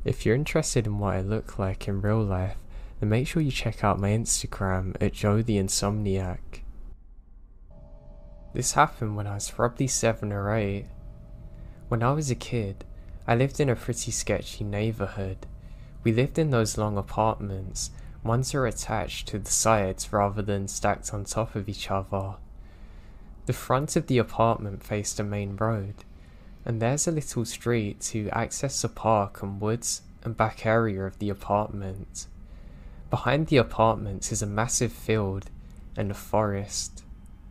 If you're interested in what I look like in real life, then make sure you check out my Instagram at Joe the Insomniac. This happened when I was probably 7 or 8. When I was a kid, I lived in a pretty sketchy neighbourhood. We lived in those long apartments. Ones are attached to the sides rather than stacked on top of each other. The front of the apartment faced a main road, and there's a little street to access the park and woods and back area of the apartment. Behind the apartment is a massive field and a forest.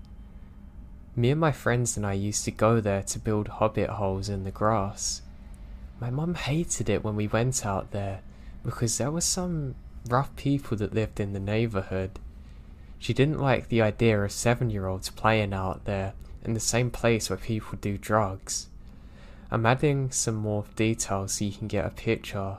Me and my friends and I used to go there to build hobbit holes in the grass. My mum hated it when we went out there because there were some rough people that lived in the neighbourhood. She didn't like the idea of 7-year-olds playing out there in the same place where people do drugs. I'm adding some more details so you can get a picture.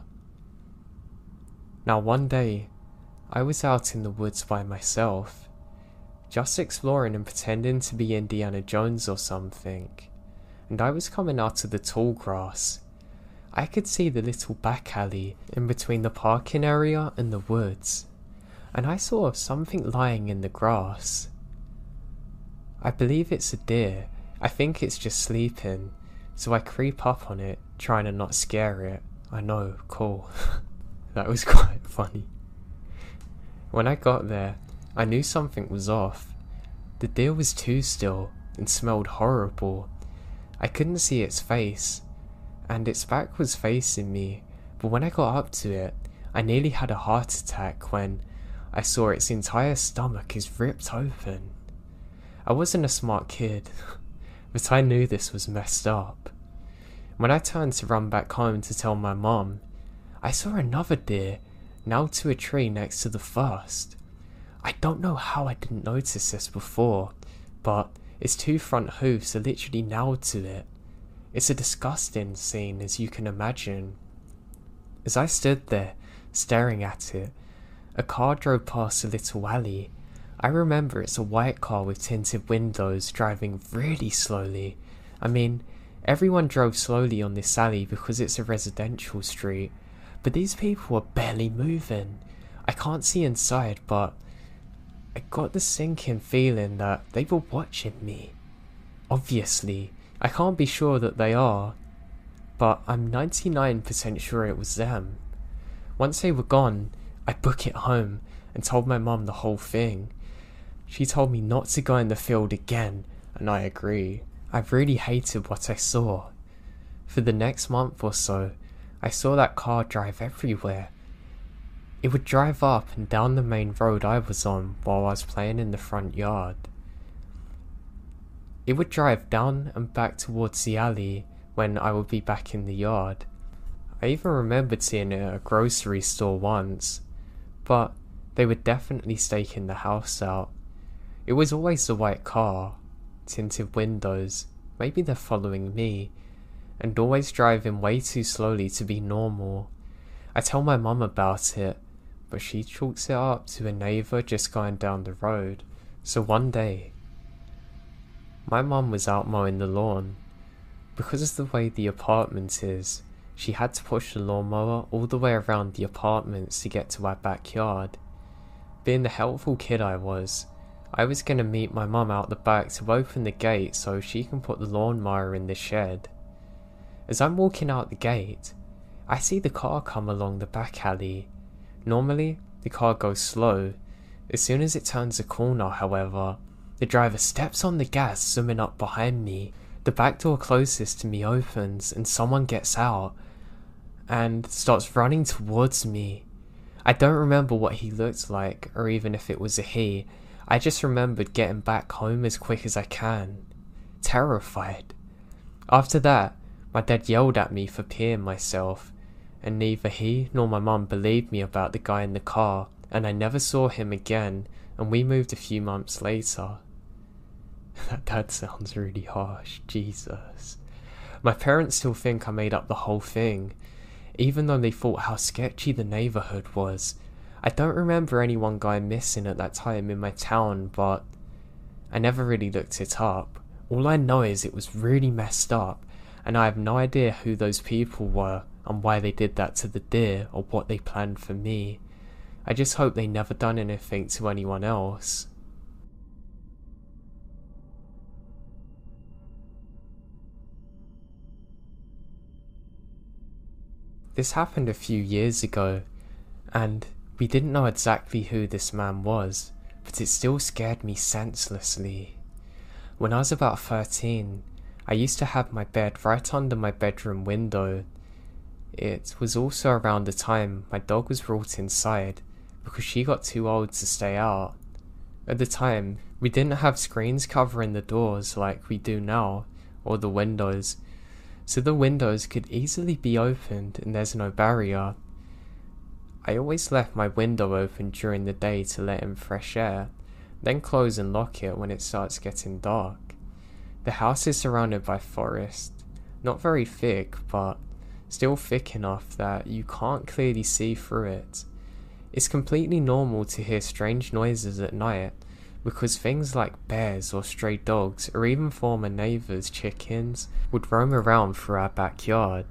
Now one day, I was out in the woods by myself, just exploring and pretending to be Indiana Jones or something, and I was coming out of the tall grass. I could see the little back alley in between the parking area and the woods, and I saw something lying in the grass. I believe it's a deer. I think it's just sleeping, so I creep up on it, trying to not scare it. I know, cool. That was quite funny. When I got there, I knew something was off. The deer was too still and smelled horrible. I couldn't see its face, and its back was facing me, but when I got up to it, I nearly had a heart attack when I saw its entire stomach is ripped open. I wasn't a smart kid, but I knew this was messed up. When I turned to run back home to tell my mum, I saw another deer nailed to a tree next to the first. I don't know how I didn't notice this before, but its 2 front hoofs are literally nailed to it. It's a disgusting scene, as you can imagine. As I stood there, staring at it, a car drove past a little alley. I remember it's a white car with tinted windows driving really slowly. I mean, everyone drove slowly on this alley because it's a residential street, but these people were barely moving. I can't see inside, but I got the sinking feeling that they were watching me. Obviously, I can't be sure that they are, but I'm 99% sure it was them. Once they were gone, I booked it home and told my mum the whole thing. She told me not to go in the field again, and I agree. I really hated what I saw. For the next month or so, I saw that car drive everywhere. It would drive up and down the main road I was on while I was playing in the front yard. It would drive down and back towards the alley when I would be back in the yard. I even remembered seeing it at a grocery store once, but they were definitely staking the house out. It was always the white car, tinted windows, maybe they're following me, and always driving way too slowly to be normal. I tell my mum about it, but she chalks it up to a neighbour just going down the road. So one day, my mum was out mowing the lawn. Because of the way the apartment is, she had to push the lawnmower all the way around the apartments to get to our backyard. Being the helpful kid I was going to meet my mum out the back to open the gate so she can put the lawnmower in the shed. As I'm walking out the gate, I see the car come along the back alley. Normally, the car goes slow. As soon as it turns a corner, however, the driver steps on the gas, zooming up behind me. The back door closest to me opens and someone gets out and starts running towards me. I don't remember what he looked like or even if it was a he. I just remembered getting back home as quick as I can, terrified. After that, my dad yelled at me for peeing myself, and neither he nor my mum believed me about the guy in the car, and I never saw him again, and we moved a few months later. That sounds really harsh, Jesus. My parents still think I made up the whole thing, even though they thought how sketchy the neighbourhood was. I don't remember anyone going missing at that time in my town, but I never really looked it up. All I know is it was really messed up, and I have no idea who those people were on why they did that to the deer or what they planned for me. I just hope they never done anything to anyone else. This happened a few years ago, and we didn't know exactly who this man was, but it still scared me senselessly. When I was about 13, I used to have my bed right under my bedroom window. It was also around the time my dog was brought inside because she got too old to stay out. At the time, we didn't have screens covering the doors like we do now, or the windows, so the windows could easily be opened and there's no barrier. I always left my window open during the day to let in fresh air, then close and lock it when it starts getting dark. The house is surrounded by forest, not very thick, but still thick enough that you can't clearly see through it. It's completely normal to hear strange noises at night, because things like bears or stray dogs or even former neighbours' chickens would roam around through our backyard.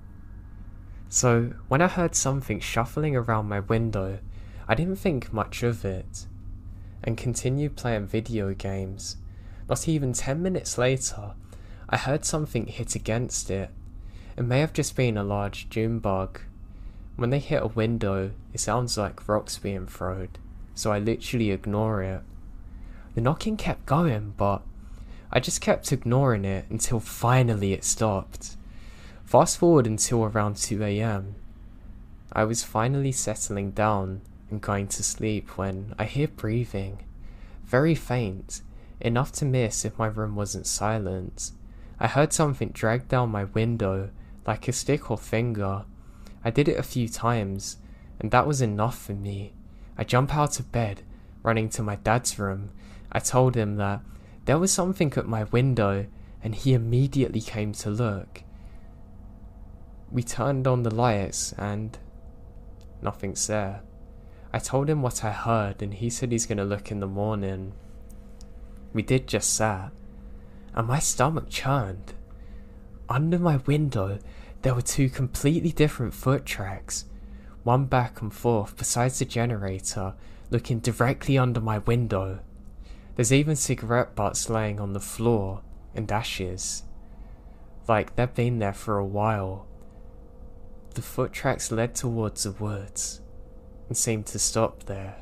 So when I heard something shuffling around my window, I didn't think much of it, and continued playing video games. Not even 10 minutes later, I heard something hit against it. It may have just been a large June bug. When they hit a window, it sounds like rocks being thrown, so I literally ignore it. The knocking kept going, but I just kept ignoring it until finally it stopped. Fast forward until around 2 AM. I was finally settling down and going to sleep when I hear breathing. Very faint, enough to miss if my room wasn't silent. I heard something drag down my window, like a stick or finger. I did it a few times, and that was enough for me. I jump out of bed, running to my dad's room. I told him that there was something at my window, and he immediately came to look. We turned on the lights, and nothing's there. I told him what I heard, and he said he's gonna look in the morning. We did just that, and my stomach churned. Under my window, there were two completely different foot tracks, one back and forth besides the generator, looking directly under my window. There's even cigarette butts laying on the floor, and ashes. Like they've been there for a while. The foot tracks led towards the woods, and seemed to stop there.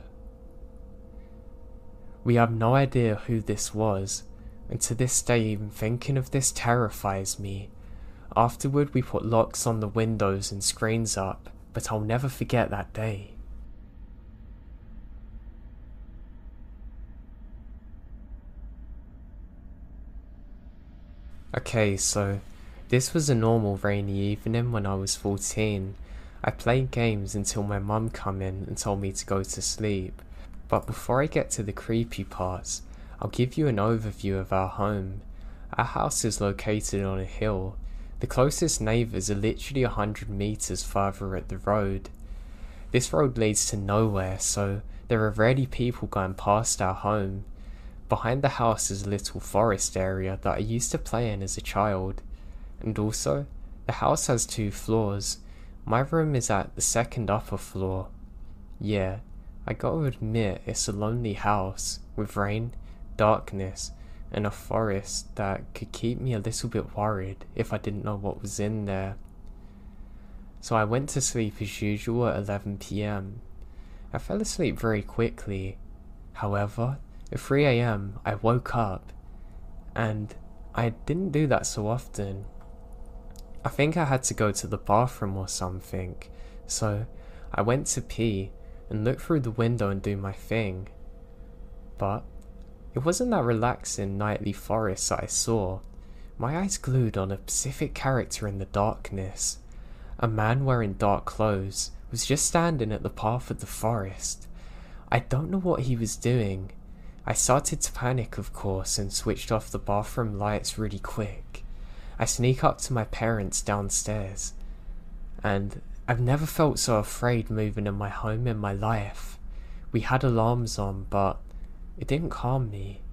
We have no idea who this was, and to this day even thinking of this terrifies me. Afterward we put locks on the windows and screens up, but I'll never forget that day. Okay, so this was a normal rainy evening when I was 14. I played games until my mum come in and told me to go to sleep. But before I get to the creepy parts, I'll give you an overview of our home. Our house is located on a hill. The closest neighbours are literally 100 metres further at the road. This road leads to nowhere, so there are rarely people going past our home. Behind the house is a little forest area that I used to play in as a child. And also, the house has 2 floors. My room is at the second upper floor. Yeah, I gotta admit it's a lonely house, with rain, darkness, and a forest that could keep me a little bit worried if I didn't know what was in there. So I went to sleep as usual at 11 PM. I fell asleep very quickly. However, at 3 AM I woke up, and I didn't do that so often. I think I had to go to the bathroom or something, so I went to pee and look through the window and do my thing. But it wasn't that relaxing nightly forest that I saw. My eyes glued on a specific character in the darkness. A man wearing dark clothes was just standing at the path of the forest. I don't know what he was doing. I started to panic, of course, and switched off the bathroom lights really quick. I sneak up to my parents downstairs, and I've never felt so afraid moving in my home in my life. We had alarms on, but it didn't calm me.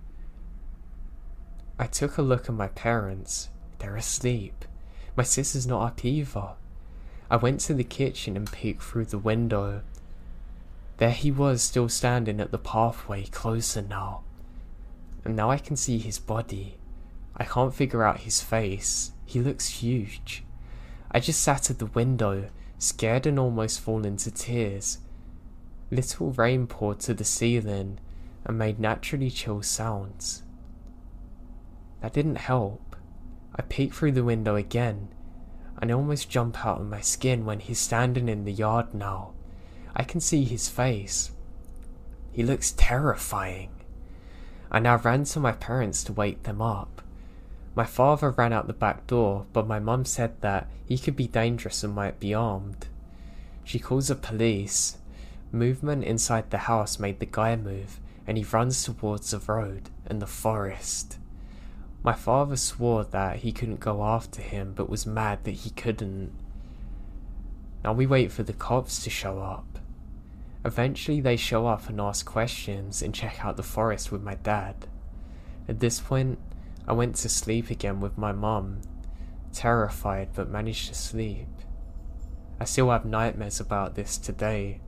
I took a look at my parents. They're asleep. My sister's not up either. I went to the kitchen and peeked through the window. There he was, still standing at the pathway, closer now. And now I can see his body. I can't figure out his face. He looks huge. I just sat at the window, scared and almost falling to tears. Little rain poured to the ceiling and made naturally chill sounds. That didn't help. I peeked through the window again, and I almost jumped out of my skin when he's standing in the yard now. I can see his face. He looks terrifying. I now ran to my parents to wake them up. My father ran out the back door, but my mum said that he could be dangerous and might be armed. She calls the police. Movement inside the house made the guy move, and he runs towards the road and the forest. My father swore that he couldn't go after him, but was mad that he couldn't. Now we wait for the cops to show up. Eventually they show up and ask questions and check out the forest with my dad. At this point, I went to sleep again with my mum, terrified but managed to sleep. I still have nightmares about this today.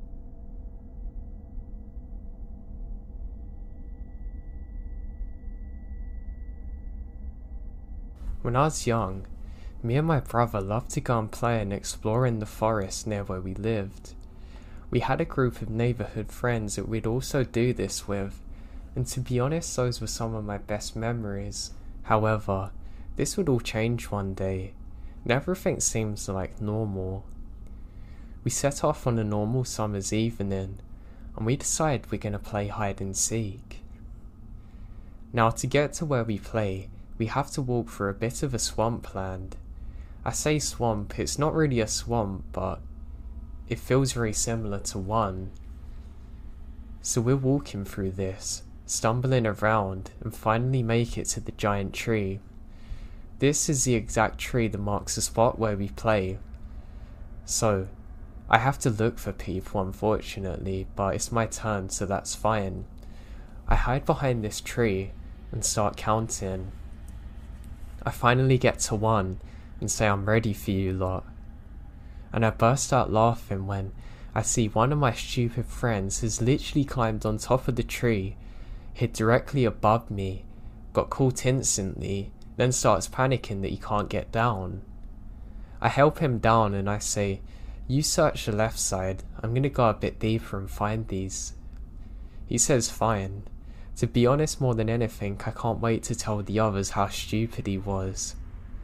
When I was young, me and my brother loved to go and play and explore in the forest near where we lived. We had a group of neighbourhood friends that we'd also do this with, and to be honest, those were some of my best memories. However, this would all change one day, and everything seems like normal. We set off on a normal summer's evening, and we decide we're going to play hide and seek. Now, to get to where we play, we have to walk through a bit of a swampland. I say swamp, it's not really a swamp, but it feels very similar to one. So we're walking through this, stumbling around, and finally make it to the giant tree. This is the exact tree that marks the spot where we play. So, I have to look for people unfortunately, but it's my turn, so that's fine. I hide behind this tree and start counting. I finally get to 1 and say I'm ready for you lot. And I burst out laughing when I see one of my stupid friends has literally climbed on top of the tree, hit directly above me, got caught instantly, then starts panicking that he can't get down. I help him down and I say, "You search the left side, I'm gonna go a bit deeper and find these." He says fine. To be honest, more than anything, I can't wait to tell the others how stupid he was.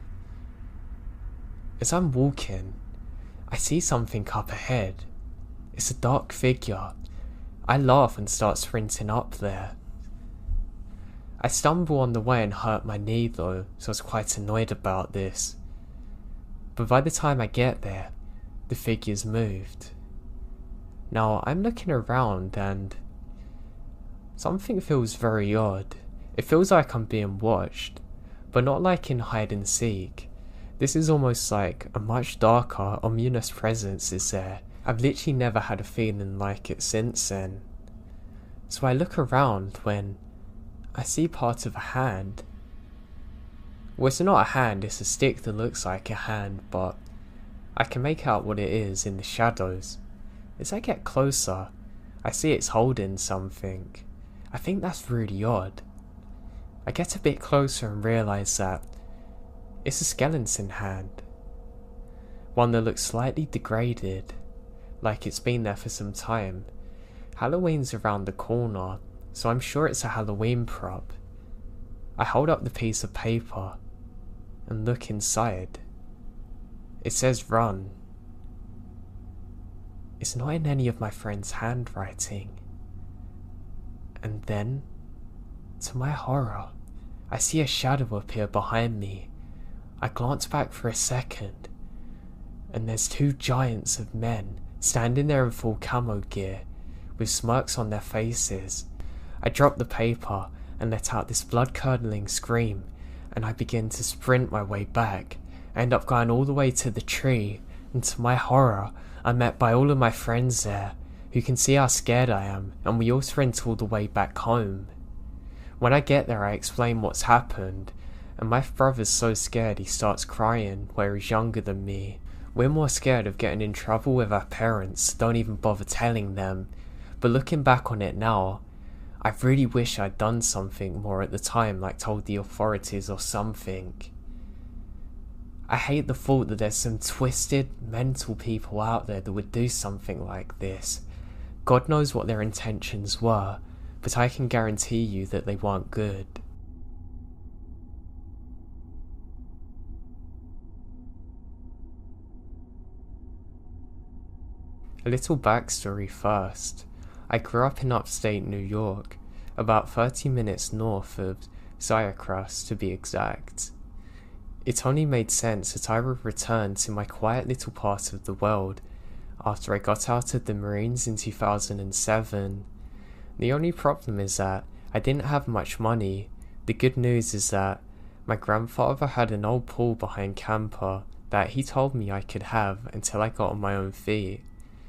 As I'm walking, I see something up ahead. It's a dark figure. I laugh and start sprinting up there. I stumble on the way and hurt my knee though, so I was quite annoyed about this. But by the time I get there, the figure's moved. Now I'm looking around and something feels very odd. It feels like I'm being watched, but not like in hide and seek. This is almost like a much darker, ominous presence is there. I've literally never had a feeling like it since then. So I look around when I see part of a hand. Well, it's not a hand, it's a stick that looks like a hand, but I can make out what it is in the shadows. As I get closer, I see it's holding something. I think that's really odd. I get a bit closer and realise that it's a skeleton hand. One that looks slightly degraded, like it's been there for some time. Halloween's around the corner, so I'm sure it's a Halloween prop. I hold up the piece of paper and look inside. It says run. It's not in any of my friend's handwriting. And then, to my horror, I see a shadow appear behind me. I glance back for a second, and there's 2 giants of men standing there in full camo gear, with smirks on their faces. I drop the paper and let out this blood-curdling scream, and I begin to sprint my way back. I end up going all the way to the tree, and to my horror, I'm met by all of my friends there, who can see how scared I am, and we all sprint all the way back home. When I get there, I explain what's happened, and my brother's so scared he starts crying, where he's younger than me. We're more scared of getting in trouble with our parents, don't even bother telling them. But looking back on it now, I really wish I'd done something more at the time, like told the authorities or something. I hate the thought that there's some twisted, mental people out there that would do something like this. God knows what their intentions were, but I can guarantee you that they weren't good. A little backstory first. I grew up in upstate New York, about 30 minutes north of Syracuse to be exact. It only made sense that I would return to my quiet little part of the world after I got out of the Marines in 2007. The only problem is that I didn't have much money. The good news is that my grandfather had an old pool behind camper that he told me I could have until I got on my own feet.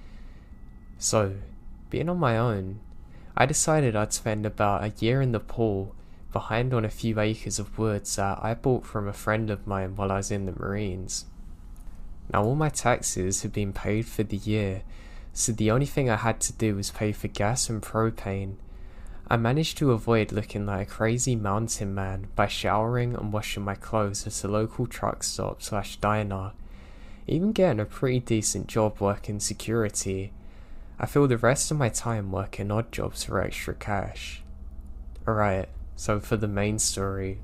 So, being on my own, I decided I'd spend about a year in the pool behind on a few acres of woods that I bought from a friend of mine while I was in the Marines. Now all my taxes had been paid for the year, so the only thing I had to do was pay for gas and propane. I managed to avoid looking like a crazy mountain man by showering and washing my clothes at a local truck stop / diner, even getting a pretty decent job working security. I filled the rest of my time working odd jobs for extra cash. Alright, so for the main story.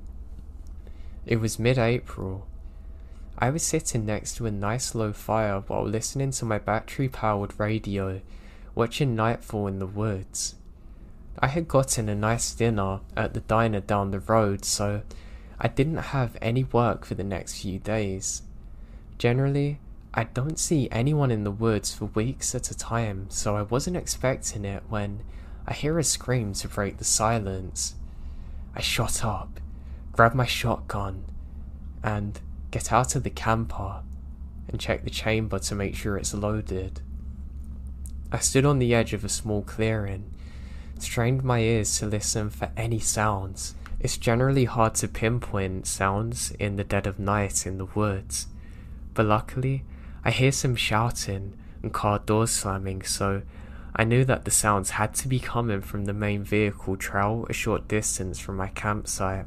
It was mid-April. I was sitting next to a nice low fire while listening to my battery-powered radio, watching nightfall in the woods. I had gotten a nice dinner at the diner down the road, so I didn't have any work for the next few days. Generally, I don't see anyone in the woods for weeks at a time, so I wasn't expecting it when I hear a scream to break the silence. I shot up, grab my shotgun, and get out of the camper and check the chamber to make sure it's loaded. I stood on the edge of a small clearing, strained my ears to listen for any sounds. It's generally hard to pinpoint sounds in the dead of night in the woods, but luckily I hear some shouting and car doors slamming, so I knew that the sounds had to be coming from the main vehicle trail a short distance from my campsite.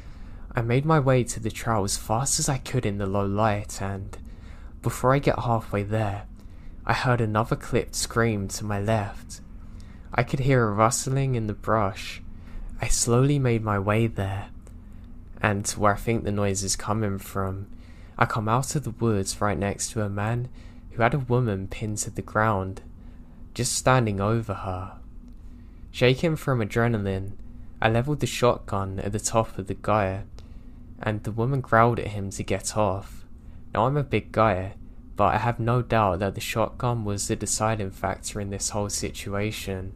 I made my way to the trail as fast as I could in the low light, and before I get halfway there, I heard another clipped scream to my left. I could hear a rustling in the brush. I slowly made my way there, and to where I think the noise is coming from, I come out of the woods right next to a man who had a woman pinned to the ground, just standing over her. Shaking from adrenaline, I leveled the shotgun at the top of the guy, and the woman growled at him to get off. Now I'm a big guy, but I have no doubt that the shotgun was the deciding factor in this whole situation.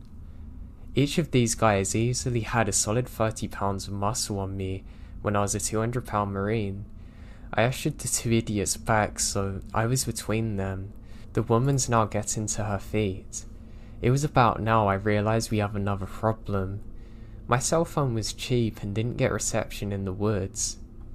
Each of these guys easily had a solid 30 pounds of muscle on me when I was a 200-pound Marine. I ushered the two idiots back, so I was between them. The woman's now getting to her feet. It was about now I realised we have another problem. My cell phone was cheap and didn't get reception in the woods,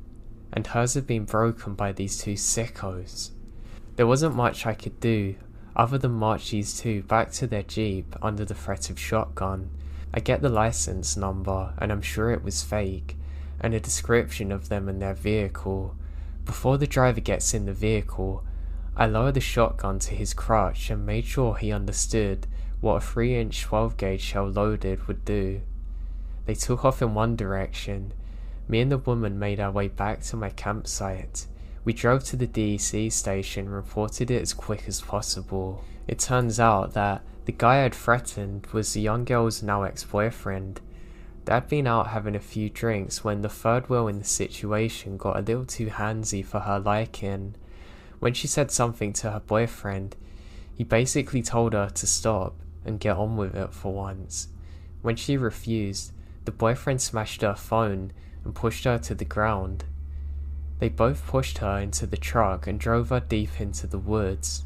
and hers had been broken by these two sickos. There wasn't much I could do other than march these two back to their jeep under the threat of shotgun. I get the license number, and I'm sure it was fake, and a description of them and their vehicle. Before the driver gets in the vehicle, I lower the shotgun to his crotch and made sure he understood what a 3-inch 12-gauge shell loaded would do. They took off in one direction. Me and the woman made our way back to my campsite. We drove to the DEC station and reported it as quick as possible. It turns out that the guy I'd threatened was the young girl's now ex-boyfriend. They'd been out having a few drinks when the third wheel in the situation got a little too handsy for her liking. When she said something to her boyfriend, he basically told her to stop and get on with it for once. When she refused, the boyfriend smashed her phone and pushed her to the ground. They both pushed her into the truck and drove her deep into the woods.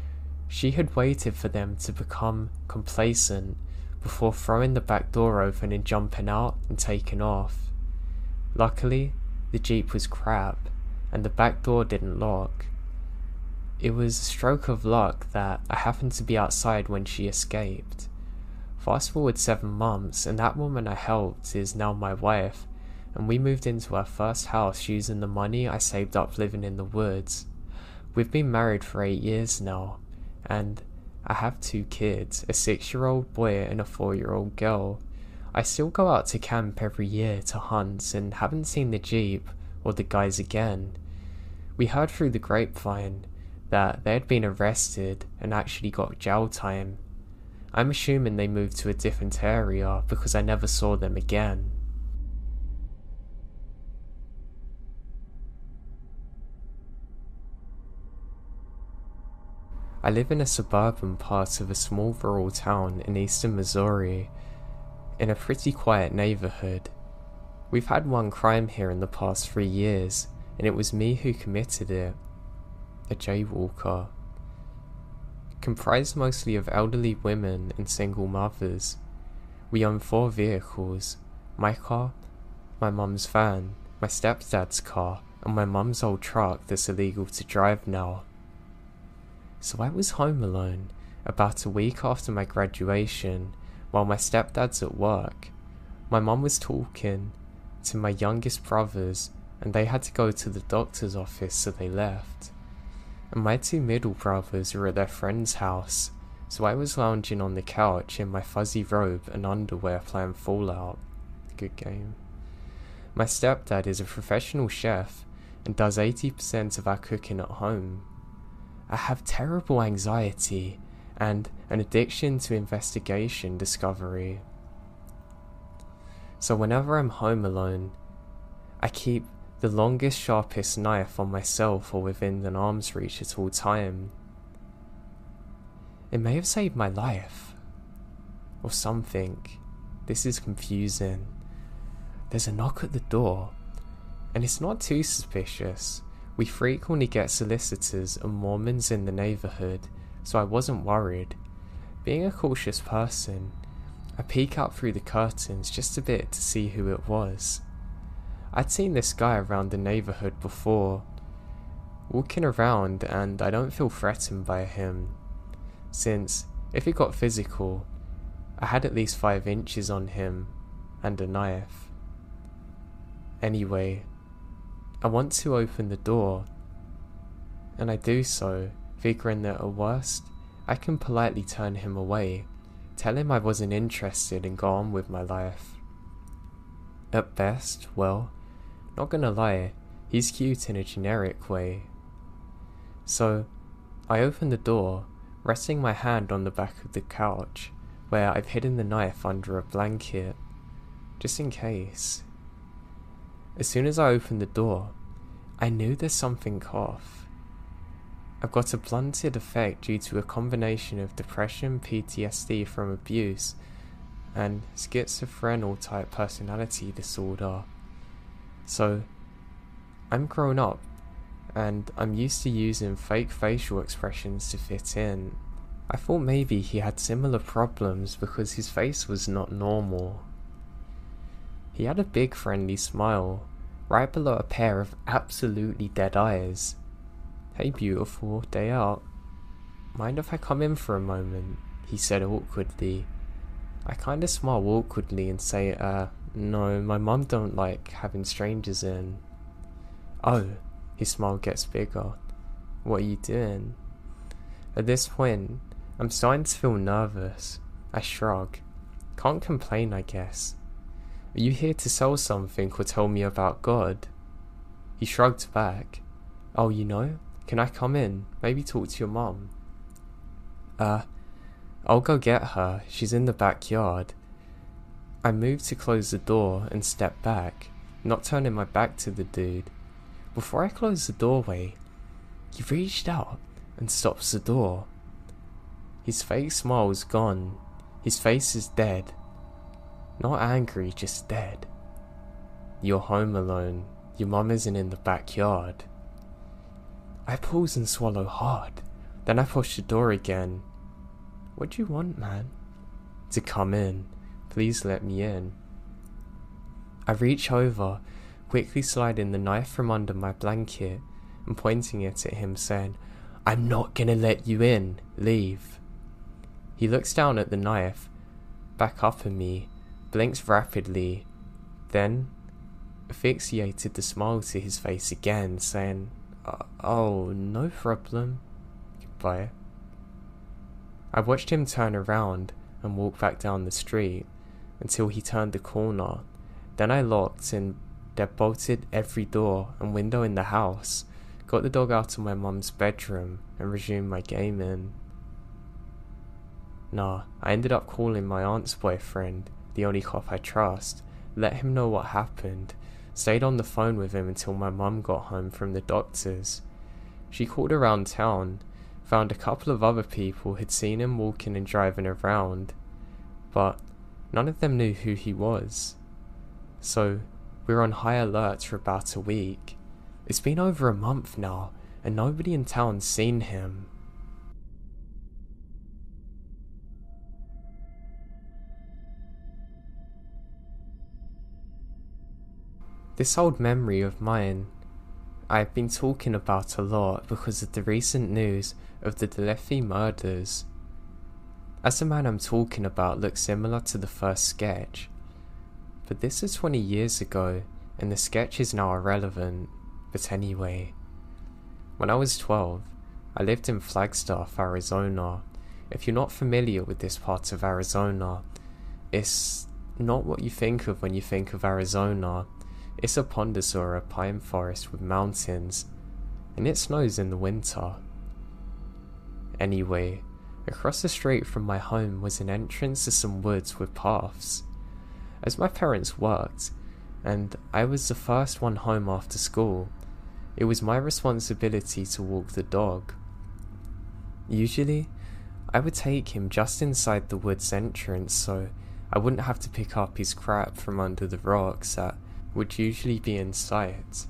She had waited for them to become complacent before throwing the back door open and jumping out and taking off. Luckily, the Jeep was crap, and the back door didn't lock. It was a stroke of luck that I happened to be outside when she escaped. Fast forward 7 months, and that woman I helped is now my wife, and we moved into our first house using the money I saved up living in the woods. We've been married for 8 years now, and I have 2 kids, a 6-year-old boy and a 4-year-old girl. I still go out to camp every year to hunt and haven't seen the Jeep or the guys again. We heard through the grapevine that they had been arrested and actually got jail time. I'm assuming they moved to a different area because I never saw them again. I live in a suburban part of a small rural town in eastern Missouri, in a pretty quiet neighborhood. We've had one crime here in the past 3 years, and it was me who committed it. A jaywalker. Comprised mostly of elderly women and single mothers. We own 4 vehicles: my car, my mum's van, my stepdad's car, and my mum's old truck that's illegal to drive now. So I was home alone, about a week after my graduation, while my stepdad's at work. My mum was talking to my youngest brothers, and they had to go to the doctor's office, so they left. And my 2 middle brothers were at their friend's house, so I was lounging on the couch in my fuzzy robe and underwear playing Fallout. Good game. My stepdad is a professional chef and does 80% of our cooking at home. I have terrible anxiety and an addiction to investigation discovery. So whenever I'm home alone, I keep the longest, sharpest knife on myself or within an arm's reach at all time. It may have saved my life. Or something. This is confusing. There's a knock at the door, and it's not too suspicious. We frequently get solicitors and Mormons in the neighborhood, so I wasn't worried. Being a cautious person, I peek out through the curtains just a bit to see who it was. I'd seen this guy around the neighborhood before, walking around, and I don't feel threatened by him, since if it got physical, I had at least 5 inches on him and a knife. Anyway, I want to open the door, and I do so, figuring that at worst, I can politely turn him away, tell him I wasn't interested and go on with my life. At best, well, not gonna lie, he's cute in a generic way. So, I open the door, resting my hand on the back of the couch, where I've hidden the knife under a blanket, just in case. As soon as I opened the door, I knew there's something off. I've got a blunted effect due to a combination of depression, PTSD from abuse, and schizophrenic type personality disorder. So, I'm grown up, and I'm used to using fake facial expressions to fit in. I thought maybe he had similar problems because his face was not normal. He had a big friendly smile, right below a pair of absolutely dead eyes. "Hey beautiful, day out. Mind if I come in for a moment?" he said awkwardly. I kinda smile awkwardly and say, no, my mum don't like having strangers in. "Oh," his smile gets bigger. "What are you doing?" At this point, I'm starting to feel nervous. I shrug. Can't complain, I guess. "Are you here to sell something or tell me about God?" He shrugged back. "Oh, you know? Can I come in? Maybe talk to your mum?" I'll go get her. She's in the backyard." I moved to close the door and step back, not turning my back to the dude. Before I closed the doorway, he reached out and stops the door. His fake smile's gone. His face is dead. Not angry, just dead. "You're home alone. Your mum isn't in the backyard." I pause and swallow hard. Then I push the door again. "What do you want, man?" "To come in. Please let me in." I reach over, quickly sliding the knife from under my blanket and pointing it at him, saying, I'm not gonna let you in. Leave. He looks down at the knife, back up at me, blinks rapidly, then asphyxiated the smile to his face again, saying, "Oh, no problem. Goodbye." I watched him turn around and walk back down the street until he turned the corner. Then I locked and deadbolted every door and window in the house, got the dog out of my mum's bedroom and resumed my gaming. I ended up calling my aunt's boyfriend, the only cop I trust, let him know what happened, stayed on the phone with him until my mum got home from the doctors. She called around town, found a couple of other people had seen him walking and driving around, but none of them knew who he was. So we were on high alert for about a week. It's been over a month now, and nobody in town's seen him. This old memory of mine, I've been talking about a lot because of the recent news of the Delefi murders. As the man I'm talking about looks similar to the first sketch, but this is 20 years ago and the sketch is now irrelevant. But anyway, when I was 12, I lived in Flagstaff, Arizona. If you're not familiar with this part of Arizona, it's not what you think of when you think of Arizona. It's a Pondasora pine forest with mountains, and it snows in the winter. Anyway, across the street from my home was an entrance to some woods with paths. As my parents worked, and I was the first one home after school, it was my responsibility to walk the dog. Usually, I would take him just inside the woods entrance so I wouldn't have to pick up his crap from under the rocks that would usually be in sight.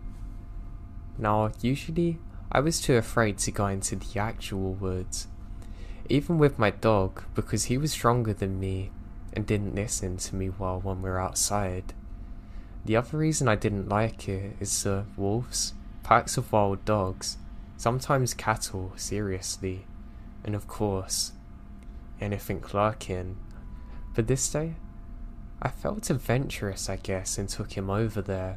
Now, usually, I was too afraid to go into the actual woods, even with my dog, because he was stronger than me and didn't listen to me well when we were outside. The other reason I didn't like it is the wolves, packs of wild dogs, sometimes cattle, seriously, and of course, anything lurking. But this day, I felt adventurous, I guess, and took him over there.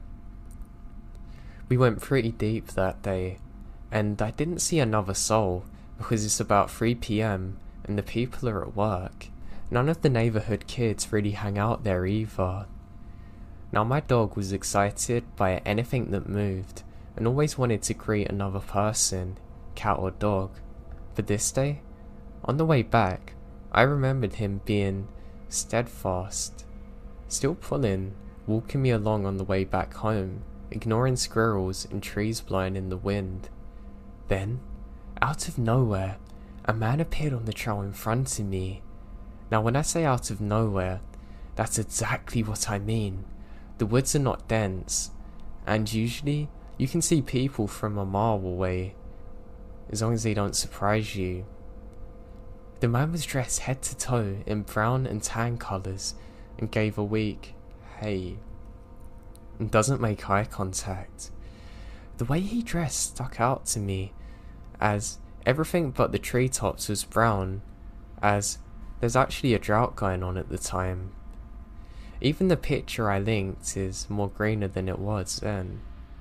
We went pretty deep that day, and I didn't see another soul because it's about 3 PM and the people are at work. None of the neighborhood kids really hang out there either. Now my dog was excited by anything that moved and always wanted to greet another person, cat or dog. But this day, on the way back, I remembered him being steadfast, still pulling, walking me along on the way back home, ignoring squirrels and trees blowing in the wind. Then, out of nowhere, a man appeared on the trail in front of me. Now when I say out of nowhere, that's exactly what I mean. The woods are not dense, and usually you can see people from a mile away, as long as they don't surprise you. The man was dressed head to toe in brown and tan colours and gave a weak "hey" and doesn't make eye contact. The way he dressed stuck out to me, as everything but the treetops was brown, as there's actually a drought going on at the time. Even the picture I linked is more greener than it was then.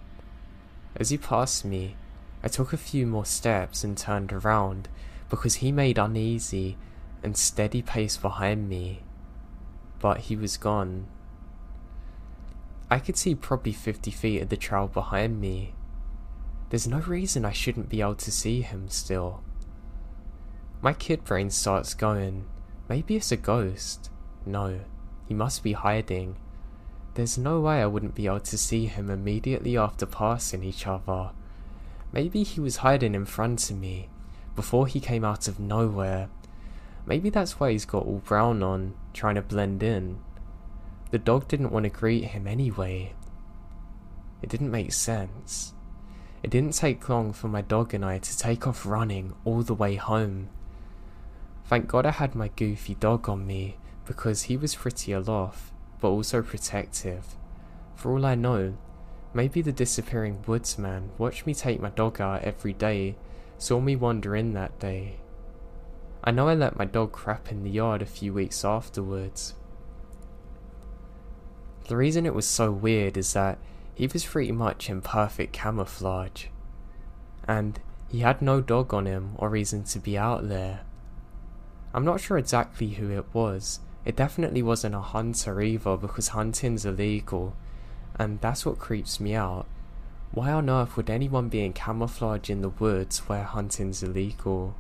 As he passed me, I took a few more steps and turned around because he made uneasy and steady pace behind me. But he was gone. I could see probably 50 feet of the trail behind me. There's no reason I shouldn't be able to see him still. My kid brain starts going, maybe it's a ghost. No, he must be hiding. There's no way I wouldn't be able to see him immediately after passing each other. Maybe he was hiding in front of me, before he came out of nowhere. Maybe that's why he's got all brown on, trying to blend in. The dog didn't want to greet him anyway. It didn't make sense. It didn't take long for my dog and I to take off running all the way home. Thank God I had my goofy dog on me, because he was pretty aloft, but also protective. For all I know, maybe the disappearing woodsman watched me take my dog out every day, saw me wander in that day. I know I let my dog crap in the yard a few weeks afterwards. The reason it was so weird is that he was pretty much in perfect camouflage, and he had no dog on him or reason to be out there. I'm not sure exactly who it was. It definitely wasn't a hunter either, because hunting's illegal, and that's what creeps me out. Why on earth would anyone be in camouflage in the woods where hunting's illegal?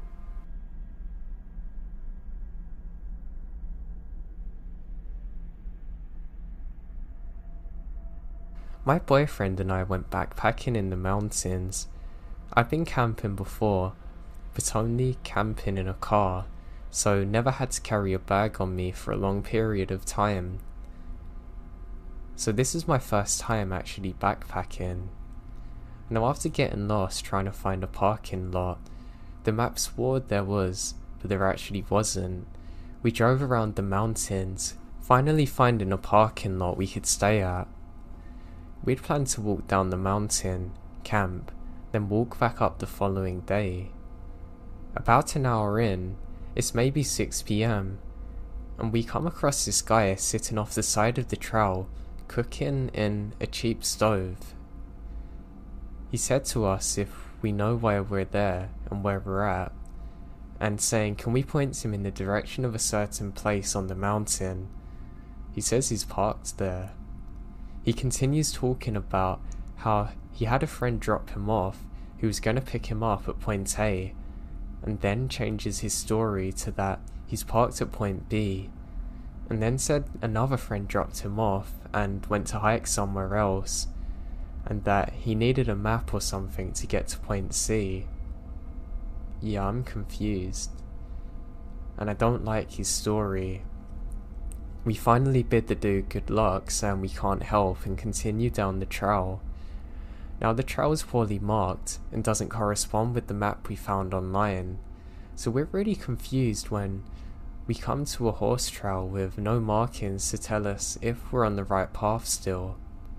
My boyfriend and I went backpacking in the mountains. I'd been camping before, but only camping in a car, so never had to carry a bag on me for a long period of time. So this is my first time actually backpacking. Now, after getting lost trying to find a parking lot, the map swore there was, but there actually wasn't. We drove around the mountains, finally finding a parking lot we could stay at. We'd planned to walk down the mountain, camp, then walk back up the following day. About an hour in, it's maybe 6 PM, and we come across this guy sitting off the side of the trail, cooking in a cheap stove. He said to us if we know why we're there and where we're at, and saying can we point him in the direction of a certain place on the mountain. He says he's parked there. He continues talking about how he had a friend drop him off who was going to pick him up at point A, and then changes his story to that he's parked at point B, and then said another friend dropped him off and went to hike somewhere else, and that he needed a map or something to get to point C. Yeah, I'm confused, and I don't like his story. We finally bid the dude good luck, saying we can't help, and continue down the trail. Now the trail is poorly marked and doesn't correspond with the map we found online, so we're really confused when we come to a horse trail with no markings to tell us if we're on the right path still.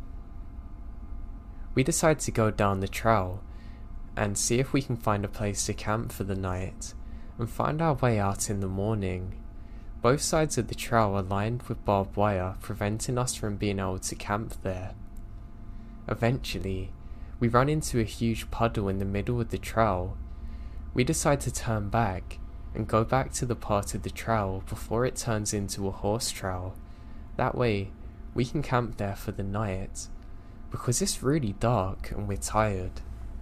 We decide to go down the trail and see if we can find a place to camp for the night, and find our way out in the morning. Both sides of the trail are lined with barbed wire, preventing us from being able to camp there. Eventually, we run into a huge puddle in the middle of the trail. We decide to turn back and go back to the part of the trail before it turns into a horse trail. That way, we can camp there for the night, because it's really dark and we're tired.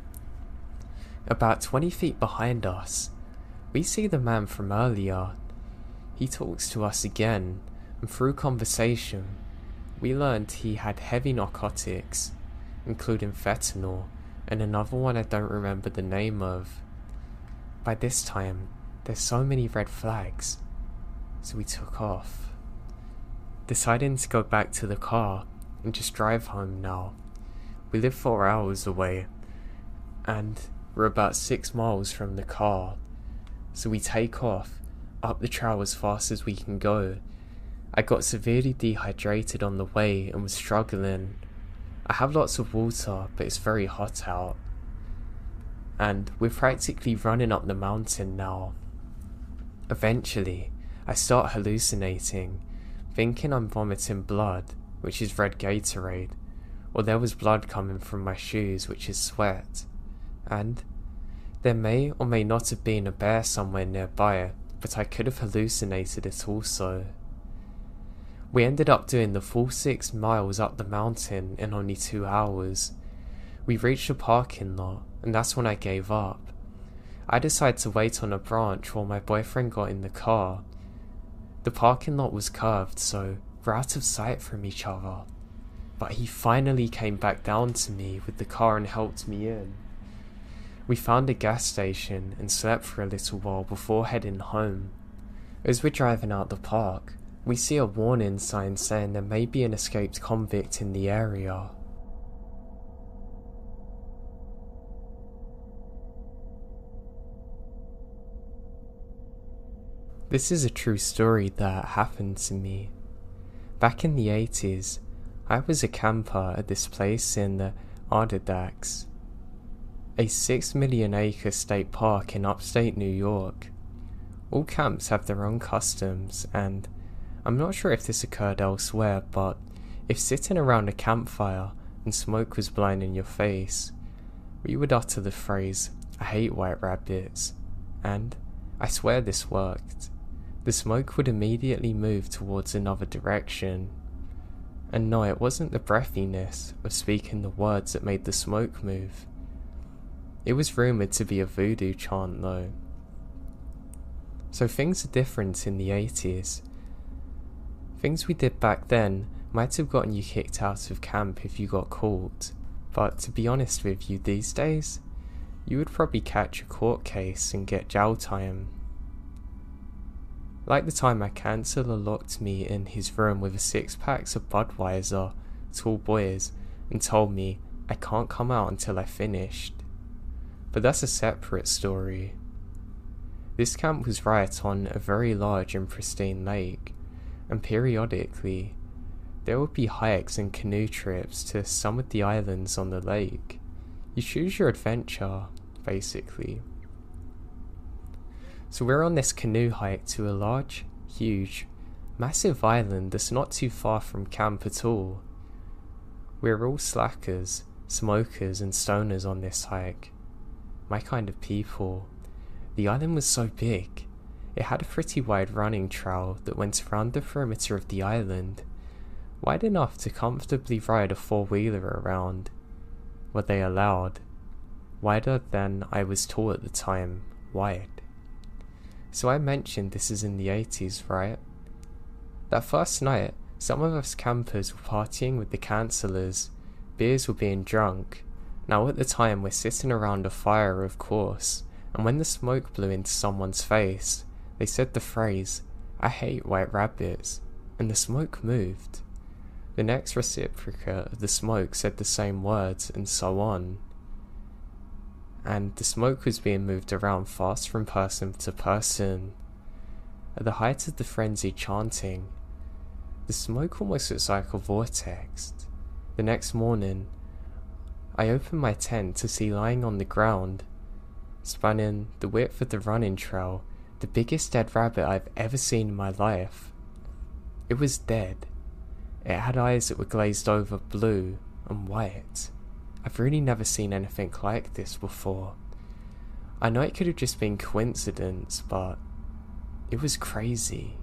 About 20 feet behind us, we see the man from earlier. He talks to us again, and through conversation, we learned he had heavy narcotics, including fentanyl, and another one I don't remember the name of. By this time, there's so many red flags, so we took off, deciding to go back to the car and just drive home now. We live 4 hours away, and we're about 6 miles from the car, so we take off up the trail as fast as we can go. I got severely dehydrated on the way and was struggling. I have lots of water, but it's very hot out, and we're practically running up the mountain now. Eventually, I start hallucinating, thinking I'm vomiting blood, which is red Gatorade, or there was blood coming from my shoes, which is sweat, and there may or may not have been a bear somewhere nearby, but I could have hallucinated it also. We ended up doing the full 6 miles up the mountain in only 2 hours. We reached a parking lot, and that's when I gave up. I decided to wait on a branch while my boyfriend got in the car. The parking lot was curved, so we're out of sight from each other, but he finally came back down to me with the car and helped me in. We found a gas station and slept for a little while before heading home. As we're driving out the park, we see a warning sign saying there may be an escaped convict in the area. This is a true story that happened to me. Back in the 80s, I was a camper at this place in the Ardadaks. a 6 million acre state park in upstate New York. All camps have their own customs, and I'm not sure if this occurred elsewhere, but if sitting around a campfire and smoke was blowing in your face, we would utter the phrase, "I hate white rabbits," and I swear this worked. The smoke would immediately move towards another direction. And no, it wasn't the breathiness of speaking the words that made the smoke move. It was rumoured to be a voodoo chant though. So things are different in the 80s. Things we did back then might have gotten you kicked out of camp if you got caught, but to be honest with you, these days, you would probably catch a court case and get jail time. Like the time my counsellor locked me in his room with a 6-pack of Budweiser, tall boys, and told me I can't come out until I finished. But that's a separate story. This camp was right on a very large and pristine lake, and periodically, there would be hikes and canoe trips to some of the islands on the lake. You choose your adventure, basically. So we're on this canoe hike to a large, huge, massive island that's not too far from camp at all. We're all slackers, smokers and stoners on this hike. My kind of people. The island was so big, it had a pretty wide running trail that went around the perimeter of the island, wide enough to comfortably ride a 4-wheeler around. Were they allowed? Wider than I was tall at the time, wide. So I mentioned this is in the 80s, right? That first night, some of us campers were partying with the counsellors, beers were being drunk. Now at the time we're sitting around a fire, of course, and when the smoke blew into someone's face, they said the phrase, "I hate white rabbits," and the smoke moved. The next reciprocate of the smoke said the same words, and so on. And the smoke was being moved around fast from person to person. At the height of the frenzied chanting, the smoke almost looks like a vortex. The next morning, I opened my tent to see lying on the ground, spanning the width of the running trail, the biggest dead rabbit I've ever seen in my life. It was dead. It had eyes that were glazed over blue and white. I've really never seen anything like this before. I know it could have just been coincidence, but it was crazy.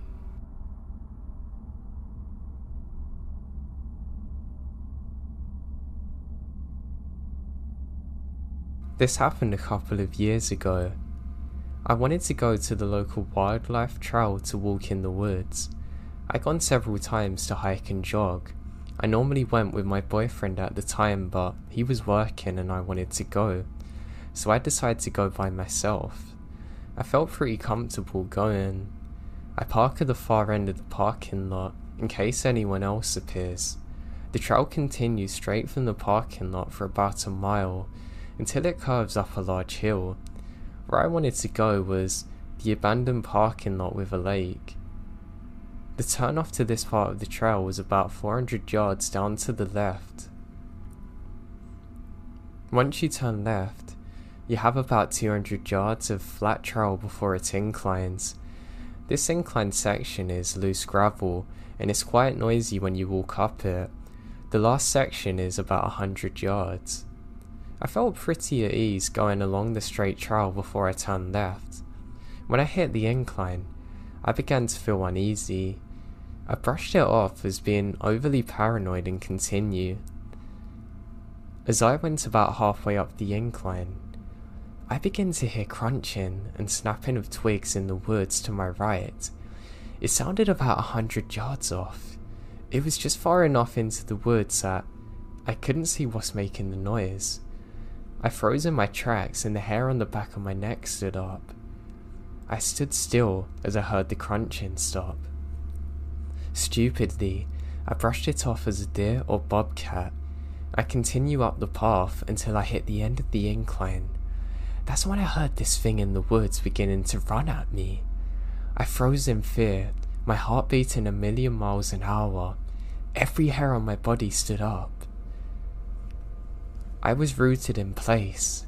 This happened a couple of years ago. I wanted to go to the local wildlife trail to walk in the woods. I'd gone several times to hike and jog. I normally went with my boyfriend at the time, but he was working and I wanted to go, so I decided to go by myself. I felt pretty comfortable going. I park at the far end of the parking lot in case anyone else appears. The trail continues straight from the parking lot for about a mile until it curves up a large hill. Where I wanted to go was the abandoned parking lot with a lake. The turn-off to this part of the trail was about 400 yards down to the left. Once you turn left, you have about 200 yards of flat trail before it inclines. This inclined section is loose gravel, and it's quite noisy when you walk up it. The last section is about 100 yards. I felt pretty at ease going along the straight trail before I turned left. When I hit the incline, I began to feel uneasy. I brushed it off as being overly paranoid and continued. As I went about halfway up the incline, I began to hear crunching and snapping of twigs in the woods to my right. It sounded about 100 yards off. It was just far enough into the woods that I couldn't see what's making the noise. I froze in my tracks and the hair on the back of my neck stood up. I stood still as I heard the crunching stop. Stupidly, I brushed it off as a deer or bobcat. I continue up the path until I hit the end of the incline. That's when I heard this thing in the woods beginning to run at me. I froze in fear, my heart beating 1,000,000 miles an hour. Every hair on my body stood up. I was rooted in place.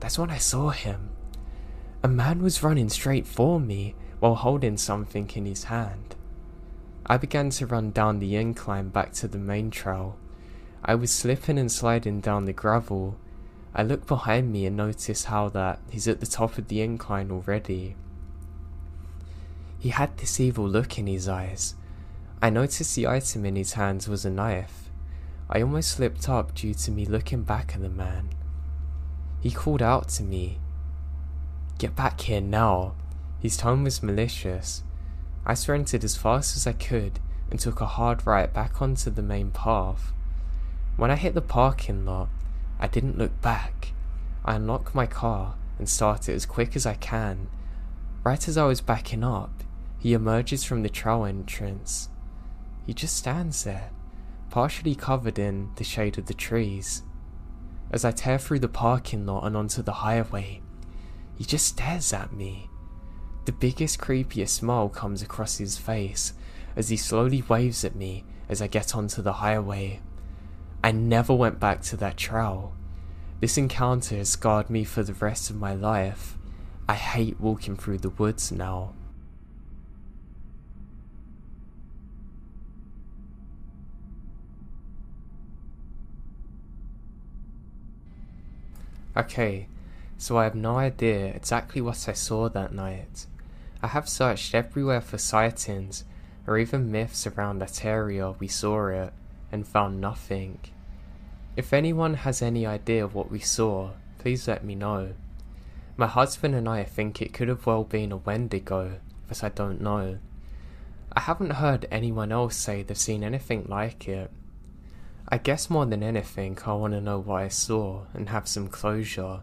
That's when I saw him. A man was running straight for me while holding something in his hand. I began to run down the incline back to the main trail. I was slipping and sliding down the gravel. I looked behind me and noticed how that he's at the top of the incline already. He had this evil look in his eyes. I noticed the item in his hands was a knife. I almost slipped up due to me looking back at the man. He called out to me, "Get back here now." His tone was malicious. I sprinted as fast as I could and took a hard right back onto the main path. When I hit the parking lot, I didn't look back. I unlocked my car and started as quick as I can. Right as I was backing up, he emerges from the trail entrance. He just stands there, partially covered in the shade of the trees. As I tear through the parking lot and onto the highway, he just stares at me. The biggest, creepiest smile comes across his face as he slowly waves at me as I get onto the highway. I never went back to that trail. This encounter has scarred me for the rest of my life. I hate walking through the woods now. Okay, so I have no idea exactly what I saw that night. I have searched everywhere for sightings or even myths around that area we saw it and found nothing. If anyone has any idea what we saw, please let me know. My husband and I think it could have well been a Wendigo, but I don't know. I haven't heard anyone else say they've seen anything like it. I guess more than anything I want to know what I saw and have some closure.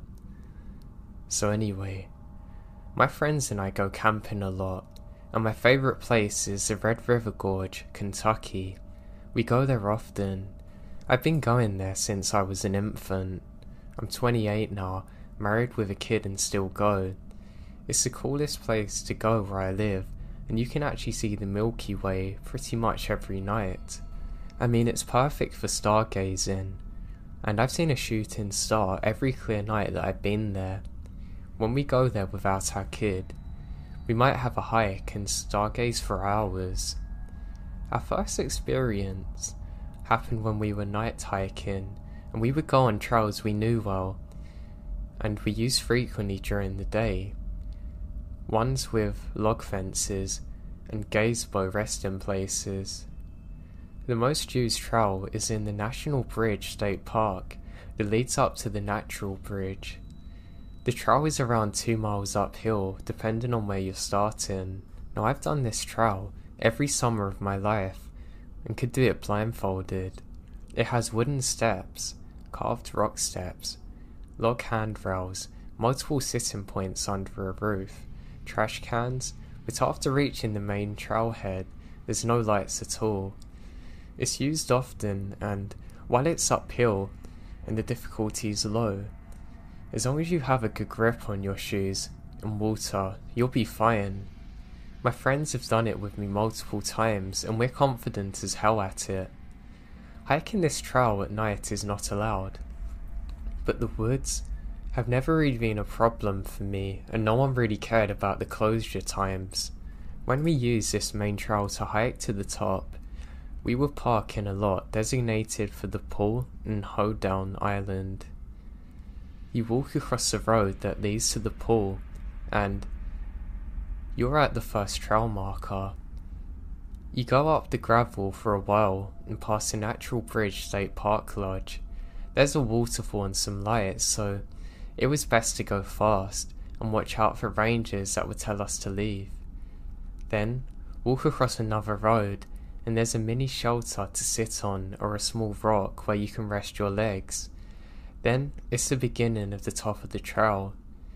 So anyway, my friends and I go camping a lot, and my favourite place is the Red River Gorge, Kentucky. We go there often. I've been going there since I was an infant. I'm 28 now, married with a kid and still go. It's the coolest place to go where I live, and you can actually see the Milky Way pretty much every night. I mean, it's perfect for stargazing, and I've seen a shooting star every clear night that I've been there. When we go there without our kid, we might have a hike and stargaze for hours. Our first experience happened when we were night hiking, and we would go on trails we knew well, and we used frequently during the day. Ones with log fences and gazebo resting places. The most used trail is in the National Bridge State Park that leads up to the Natural Bridge. The trail is around 2 miles uphill depending on where you're starting. Now I've done this trail every summer of my life and could do it blindfolded. It has wooden steps, carved rock steps, log handrails, multiple sitting points under a roof, trash cans, but after reaching the main trailhead there's no lights at all. It's used often, and while it's uphill and the difficulty is low, as long as you have a good grip on your shoes and water, you'll be fine. My friends have done it with me multiple times and we're confident as hell at it. Hiking this trail at night is not allowed, but the woods have never really been a problem for me and no one really cared about the closure times. When we use this main trail to hike to the top, we would park in a lot designated for the pool and Hoedown Island. You walk across the road that leads to the pool and you're at the first trail marker. You go up the gravel for a while and pass the Natural Bridge State Park Lodge. There's a waterfall and some lights, so it was best to go fast and watch out for rangers that would tell us to leave. Then walk across another road and there's a mini shelter to sit on or a small rock where you can rest your legs. Then it's the beginning of the top of the trail.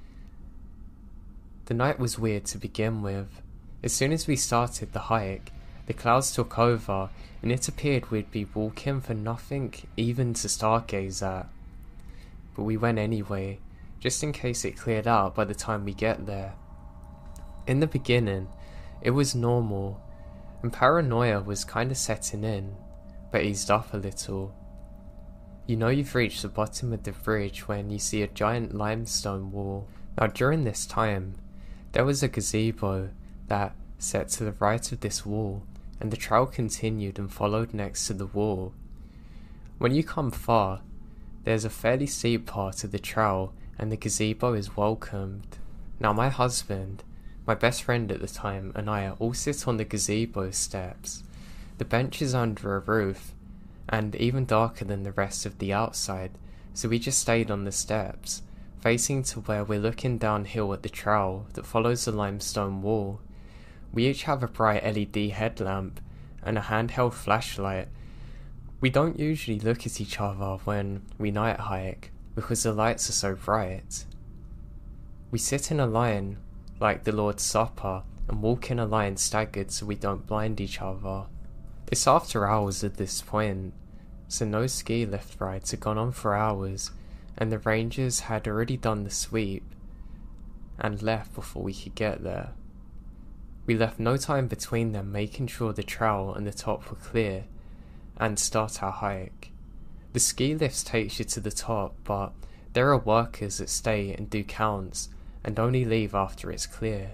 The night was weird to begin with. As soon as we started the hike, the clouds took over and it appeared we'd be walking for nothing even to stargaze at. But we went anyway, just in case it cleared out by the time we get there. In the beginning, it was normal, and paranoia was kinda setting in, but eased up a little. You know you've reached the bottom of the bridge when you see a giant limestone wall. Now during this time, there was a gazebo that set to the right of this wall, and the trail continued and followed next to the wall. When you come far, there's a fairly steep part of the trail and the gazebo is welcomed. Now my husband, my best friend at the time, and I all sit on the gazebo steps. The bench is under a roof, and even darker than the rest of the outside, so we just stayed on the steps, facing to where we're looking downhill at the trail that follows the limestone wall. We each have a bright LED headlamp and a handheld flashlight. We don't usually look at each other when we night hike because the lights are so bright. We sit in a line like the Lord's Supper and walk in a line staggered so we don't blind each other. It's after hours at this point, so no ski lift rides had gone on for hours, and the rangers had already done the sweep and left before we could get there. We left no time between them making sure the trail and the top were clear and start our hike. The ski lifts takes you to the top, but there are workers that stay and do counts and only leave after it's clear.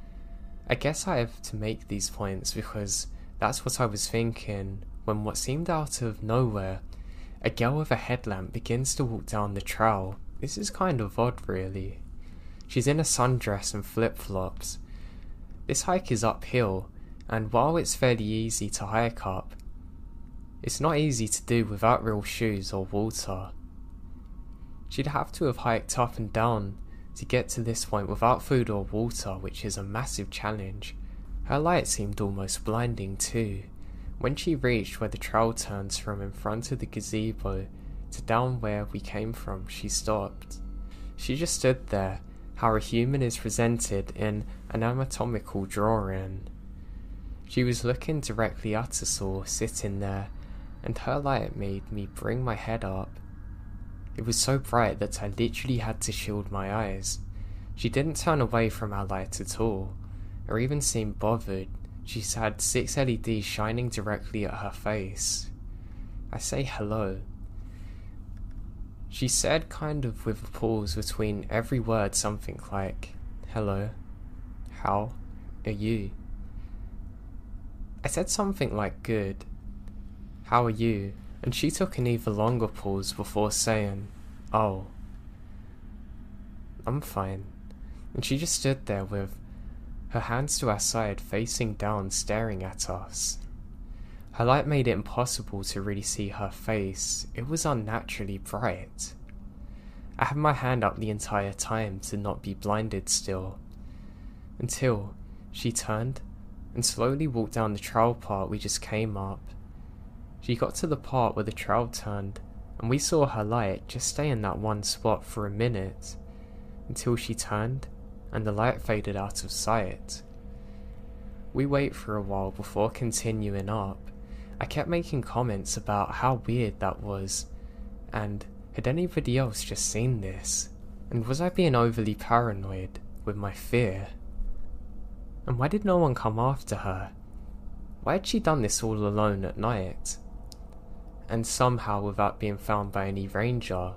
I guess I have to make these points because that's what I was thinking when what seemed out of nowhere, a girl with a headlamp begins to walk down the trail. This is kind of odd really. She's in a sundress and flip-flops. This hike is uphill, and while it's fairly easy to hike up, it's not easy to do without real shoes or water. She'd have to have hiked up and down to get to this point without food or water, which is a massive challenge. Her light seemed almost blinding too. When she reached where the trail turns from in front of the gazebo to down where we came from, she stopped. She just stood there, how a human is presented in an anatomical drawing. She was looking directly at us all, sitting there, and her light made me bring my head up. It was so bright that I literally had to shield my eyes. She didn't turn away from our light at all, or even seem bothered. She had 6 LEDs shining directly at her face. I say hello. She said, kind of with a pause between every word, something like, "Hello, how are you?" I said something like, "Good, how are you?" And she took an even longer pause before saying, "Oh, I'm fine." And she just stood there with her hands to her side, facing down, staring at us. Her light made it impossible to really see her face. It was unnaturally bright. I had my hand up the entire time to not be blinded still, until she turned and slowly walked down the trail part we just came up. She got to the part where the trail turned, and we saw her light just stay in that one spot for a minute, until she turned and the light faded out of sight. We wait for a while before continuing up. I kept making comments about how weird that was, and had anybody else just seen this? And was I being overly paranoid with my fear? And why did no one come after her? Why had she done this all alone at night? And somehow without being found by any ranger?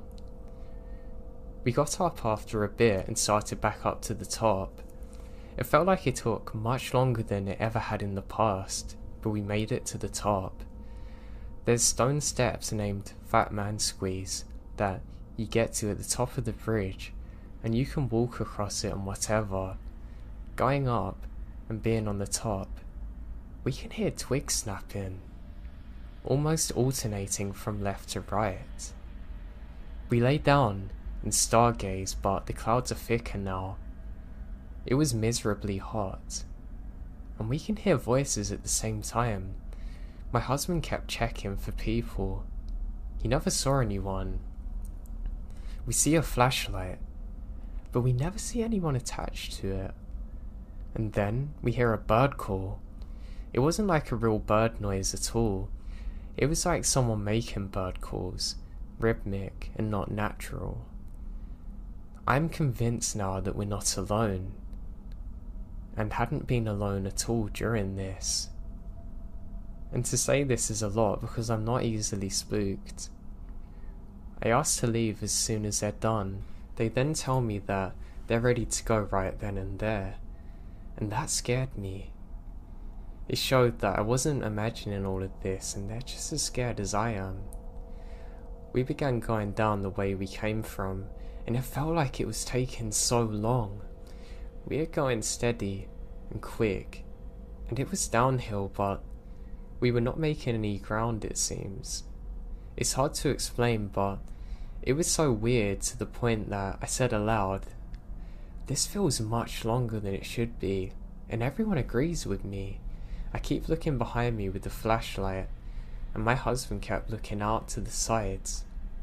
We got up after a bit and started back up to the top. It felt like it took much longer than it ever had in the past, but we made it to the top. There's stone steps named Fat Man Squeeze that you get to at the top of the bridge, and you can walk across it and whatever. Going up and being on the top, we can hear twigs snapping, almost alternating from left to right. We lay down and stargaze, but the clouds are thicker now. It was miserably hot, and we can hear voices at the same time. My husband kept checking for people. He never saw anyone. We see a flashlight, but we never see anyone attached to it. And then we hear a bird call. It wasn't like a real bird noise at all. It was like someone making bird calls, rhythmic and not natural. I'm convinced now that we're not alone, and hadn't been alone at all during this. And to say this is a lot because I'm not easily spooked. I ask to leave as soon as they're done. They then tell me that they're ready to go right then and there, and that scared me. It showed that I wasn't imagining all of this and they're just as scared as I am. We began going down the way we came from, and it felt like it was taking so long. We were going steady and quick, and it was downhill, but we were not making any ground, it seems. It's hard to explain, but it was so weird to the point that I said aloud, "This feels much longer than it should be," and everyone agrees with me. I keep looking behind me with the flashlight, and my husband kept looking out to the sides.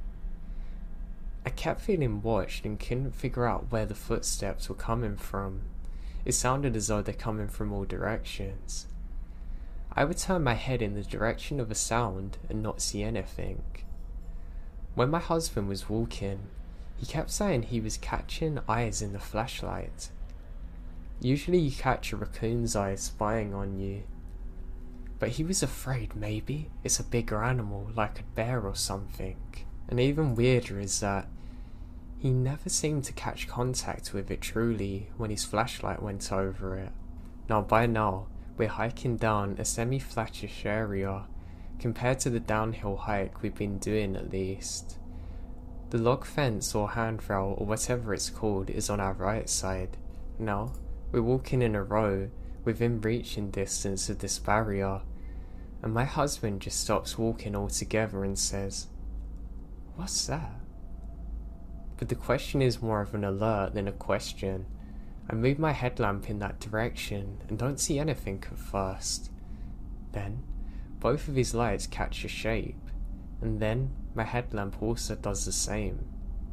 I kept feeling watched and couldn't figure out where the footsteps were coming from. It sounded as though they're coming from all directions. I would turn my head in the direction of a sound and not see anything. When my husband was walking, he kept saying he was catching eyes in the flashlight. Usually you catch a raccoon's eyes spying on you. But he was afraid maybe it's a bigger animal like a bear or something. And even weirder is that he never seemed to catch contact with it truly when his flashlight went over it. By now, we're hiking down a semi-flattish area, compared to the downhill hike we've been doing at least. The log fence or handrail or whatever it's called is on our right side. Now, we're walking in a row, within reaching distance of this barrier, and my husband just stops walking altogether and says, "What's that?" But the question is more of an alert than a question. I move my headlamp in that direction and don't see anything at first. Then, both of his lights catch a shape, and then my headlamp also does the same.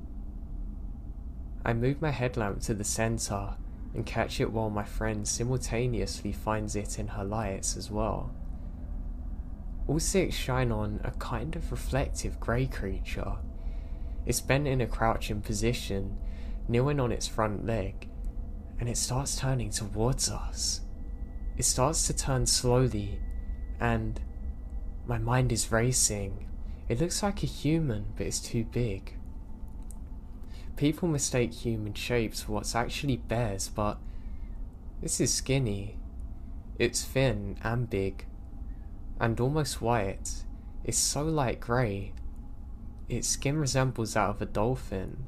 I move my headlamp to the center and catch it while my friend simultaneously finds it in her lights as well. All six shine on a kind of reflective grey creature. It's bent in a crouching position, kneeling on its front leg, and it starts turning towards us. It starts to turn slowly, and my mind is racing. It looks like a human, but it's too big. People mistake human shapes for what's actually bears, but this is skinny. It's thin and big, and almost white. It's so light grey. Its skin resembles that of a dolphin.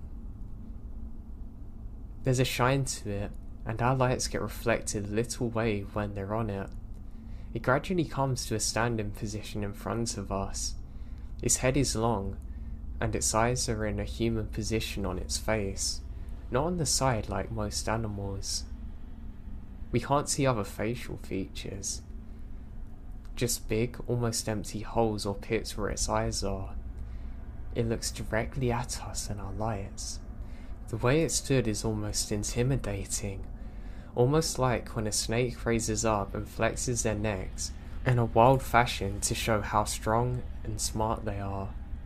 There's a shine to it, and our lights get reflected a little way when they're on it. It gradually comes to a standing position in front of us. Its head is long, and its eyes are in a human position on its face, not on the side like most animals. We can't see other facial features, just big, almost empty holes or pits where its eyes are. It looks directly at us in our lights. The way it stood is almost intimidating, almost like when a snake raises up and flexes their necks in a wild fashion to show how strong and smart they are.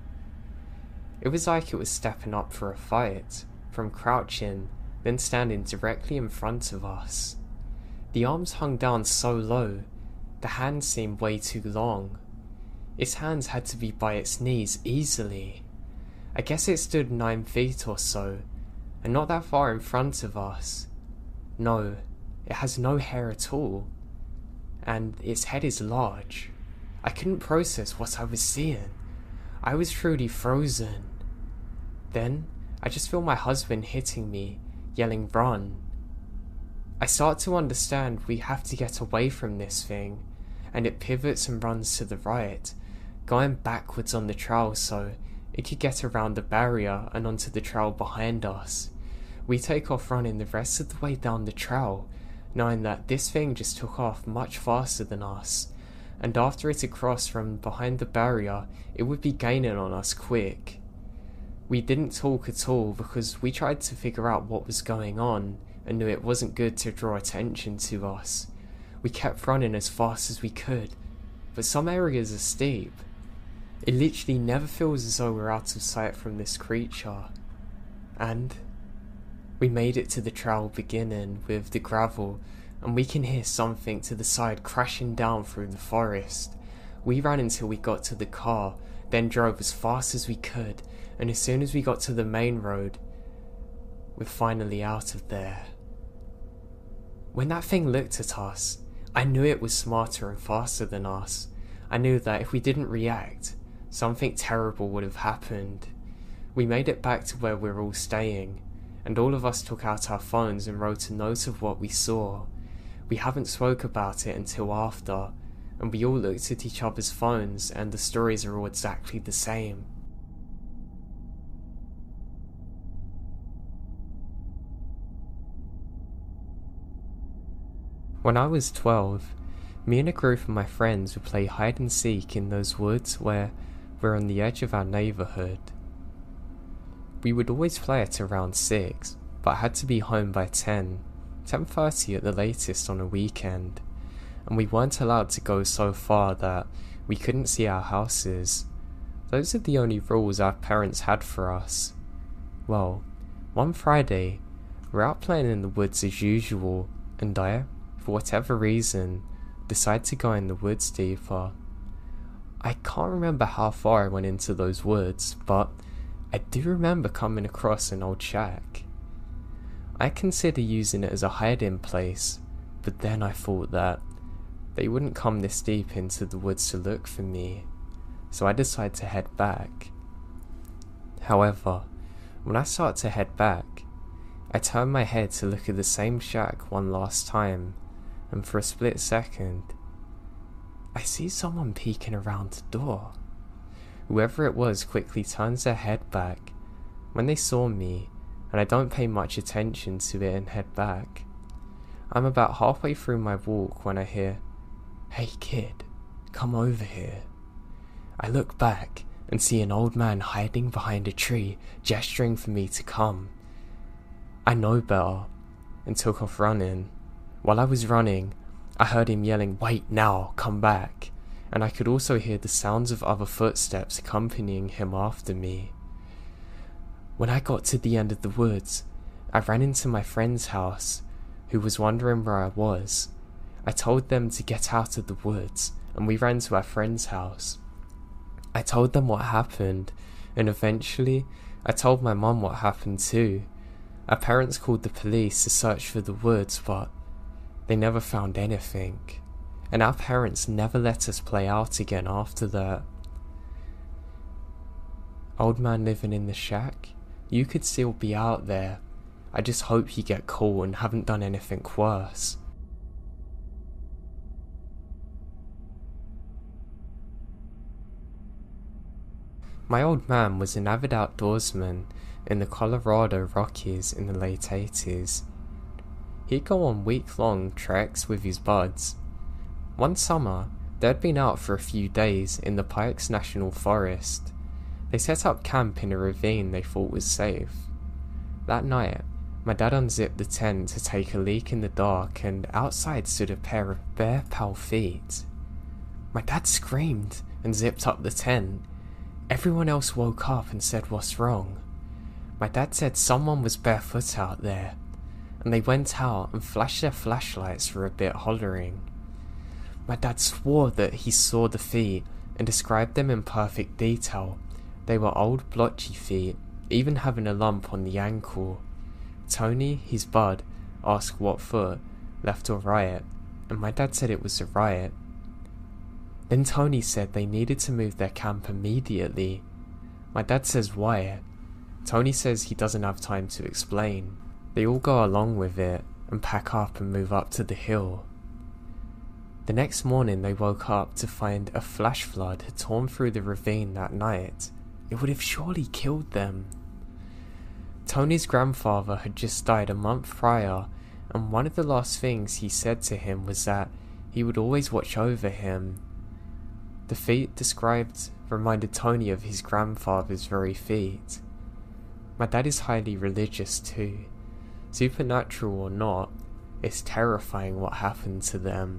It was like it was stepping up for a fight, from crouching, then standing directly in front of us. The arms hung down so low, the hands seemed way too long. Its hands had to be by its knees easily. I guess it stood 9 feet or so, and not that far in front of us. No, it has no hair at all, and its head is large. I couldn't process what I was seeing. I was truly frozen. Then, I just feel my husband hitting me, yelling, "Run!" I start to understand we have to get away from this thing, and it pivots and runs to the right, going backwards on the trail so it could get around the barrier and onto the trail behind us. We take off running the rest of the way down the trail, knowing that this thing just took off much faster than us, and after it had crossed from behind the barrier, it would be gaining on us quick. We didn't talk at all because we tried to figure out what was going on and knew it wasn't good to draw attention to us. We kept running as fast as we could, but some areas are steep. It literally never feels as though we're out of sight from this creature. And we made it to the trail beginning with the gravel, and we can hear something to the side crashing down through the forest. We ran until we got to the car, then drove as fast as we could, and as soon as we got to the main road, we're finally out of there. When that thing looked at us, I knew it was smarter and faster than us. I knew that if we didn't react, something terrible would have happened. We made it back to where we're all staying, and all of us took out our phones and wrote a note of what we saw. We haven't spoke about it until after, and we all looked at each other's phones and the stories are all exactly the same. When I was 12, me and a group of my friends would play hide and seek in those woods where we're on the edge of our neighbourhood. We would always play at around 6, but had to be home by 10:30 at the latest on a weekend, and we weren't allowed to go so far that we couldn't see our houses. Those are the only rules our parents had for us. Well, one Friday, we're out playing in the woods as usual, and I, for whatever reason, decide to go in the woods deeper. I can't remember how far I went into those woods, but I do remember coming across an old shack. I considered using it as a hiding place, but then I thought that they wouldn't come this deep into the woods to look for me, so I decided to head back. However, when I start to head back, I turn my head to look at the same shack one last time, and for a split second, I see someone peeking around the door. Whoever it was quickly turns their head back when they saw me, and I don't pay much attention to it and head back. I'm about halfway through my walk when I hear, "Hey kid, come over here." I look back and see an old man hiding behind a tree, gesturing for me to come. I know better, and took off running. While I was running, I heard him yelling, "Wait now, come back," and I could also hear the sounds of other footsteps accompanying him after me. When I got to the end of the woods, I ran into my friend's house, who was wondering where I was. I told them to get out of the woods, and we ran to our friend's house. I told them what happened, and eventually I told my mum what happened too. Our parents called the police to search for the woods, but they never found anything, and our parents never let us play out again after that. Old man living in the shack, you could still be out there. I just hope you get caught and haven't done anything worse. My old man was an avid outdoorsman in the Colorado Rockies in the late 80s. He'd go on week-long treks with his buds. One summer, they'd been out for a few days in the Pikes National Forest. They set up camp in a ravine they thought was safe. That night, my dad unzipped the tent to take a leak in the dark, and outside stood a pair of bare pale feet. My dad screamed and zipped up the tent. Everyone else woke up and said, "What's wrong?" My dad said someone was barefoot out there, and they went out and flashed their flashlights for a bit, hollering. My dad swore that he saw the feet and described them in perfect detail. They were old blotchy feet, even having a lump on the ankle. Tony, his bud, asked what foot, left or right, and my dad said it was the right. Then Tony said they needed to move their camp immediately. My dad says why. Tony says he doesn't have time to explain. They all go along with it and pack up and move up to the hill. The next morning they woke up to find a flash flood had torn through the ravine that night. It would have surely killed them. Tony's grandfather had just died a month prior, and one of the last things he said to him was that he would always watch over him. The feet described reminded Tony of his grandfather's very feet. My dad is highly religious too. Supernatural or not, it's terrifying what happened to them.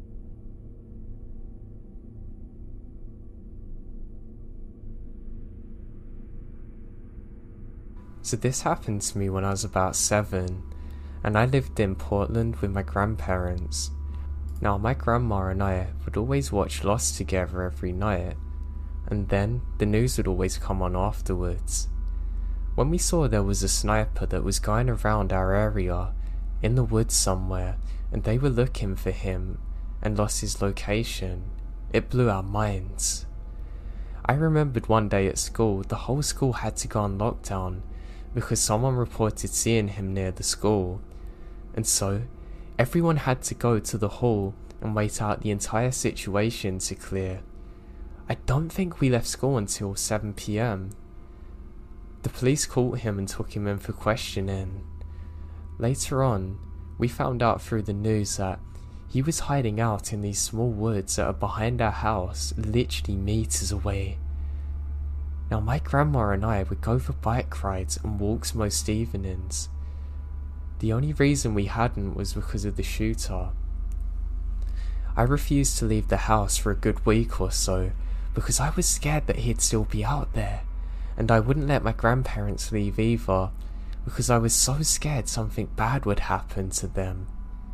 So this happened to me when I was about 7, and I lived in Portland with my grandparents. Now my grandma and I would always watch Lost together every night, and then the news would always come on afterwards. When we saw there was a sniper that was going around our area, in the woods somewhere, and they were looking for him, and lost his location, it blew our minds. I remembered one day at school, the whole school had to go on lockdown, because someone reported seeing him near the school, and so everyone had to go to the hall and wait out the entire situation to clear. I don't think we left school until 7 PM. The police caught him and took him in for questioning. Later on, we found out through the news that he was hiding out in these small woods that are behind our house, literally meters away. Now my grandma and I would go for bike rides and walks most evenings. The only reason we hadn't was because of the shooter. I refused to leave the house for a good week or so because I was scared that he'd still be out there, and I wouldn't let my grandparents leave either because I was so scared something bad would happen to them.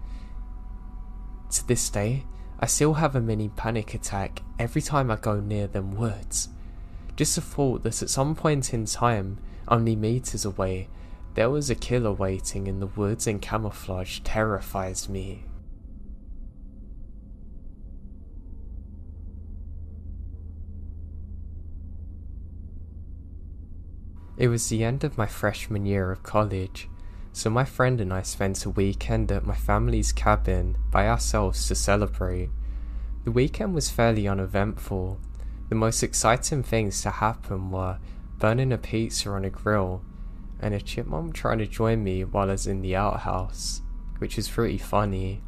To this day, I still have a mini panic attack every time I go near them woods. Just the thought that at some point in time, only meters away, there was a killer waiting in the woods in camouflage terrifies me. It was the end of my freshman year of college, so my friend and I spent a weekend at my family's cabin by ourselves to celebrate. The weekend was fairly uneventful. The most exciting things to happen were burning a pizza on a grill and a chipmunk trying to join me while I was in the outhouse, which was pretty funny.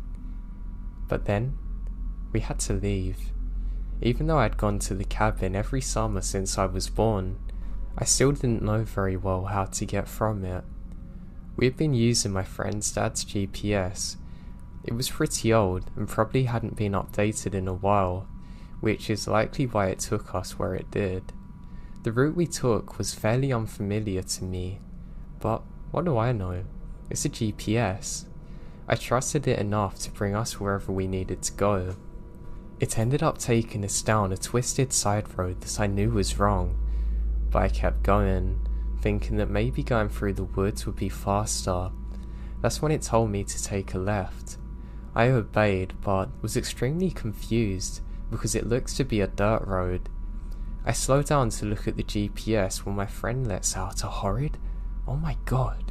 But then, we had to leave. Even though I'd gone to the cabin every summer since I was born, I still didn't know very well how to get from it. We had been using my friend's dad's GPS. It was pretty old and probably hadn't been updated in a while, which is likely why it took us where it did. The route we took was fairly unfamiliar to me, but what do I know? It's a GPS. I trusted it enough to bring us wherever we needed to go. It ended up taking us down a twisted side road that I knew was wrong, but I kept going, thinking that maybe going through the woods would be faster. That's when it told me to take a left. I obeyed, but was extremely confused because it looks to be a dirt road. I slowed down to look at the GPS when my friend lets out a horrid, "Oh my god."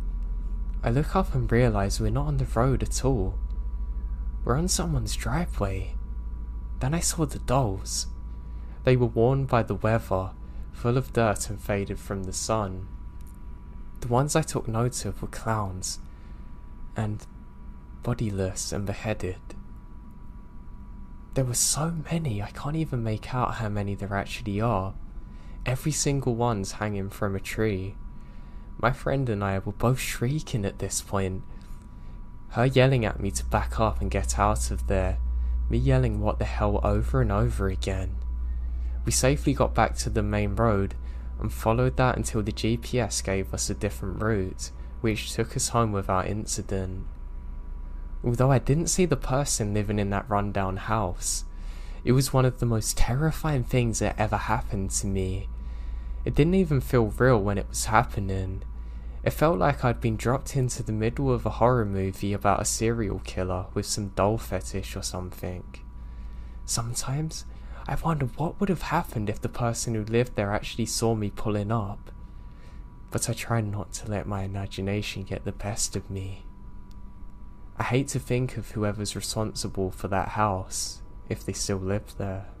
I look up and realise we're not on the road at all. We're on someone's driveway. Then I saw the dolls. They were worn by the weather, full of dirt and faded from the sun. The ones I took note of were clowns, and bodiless and beheaded. There were so many, I can't even make out how many there actually are. Every single one's hanging from a tree. My friend and I were both shrieking at this point. Her yelling at me to back up and get out of there, me yelling what the hell over and over again. We safely got back to the main road and followed that until the GPS gave us a different route, which took us home without incident. Although I didn't see the person living in that rundown house, it was one of the most terrifying things that ever happened to me. It didn't even feel real when it was happening. It felt like I'd been dropped into the middle of a horror movie about a serial killer with some doll fetish or something. Sometimes I wonder what would have happened if the person who lived there actually saw me pulling up. But I try not to let my imagination get the best of me. I hate to think of whoever's responsible for that house, if they still live there.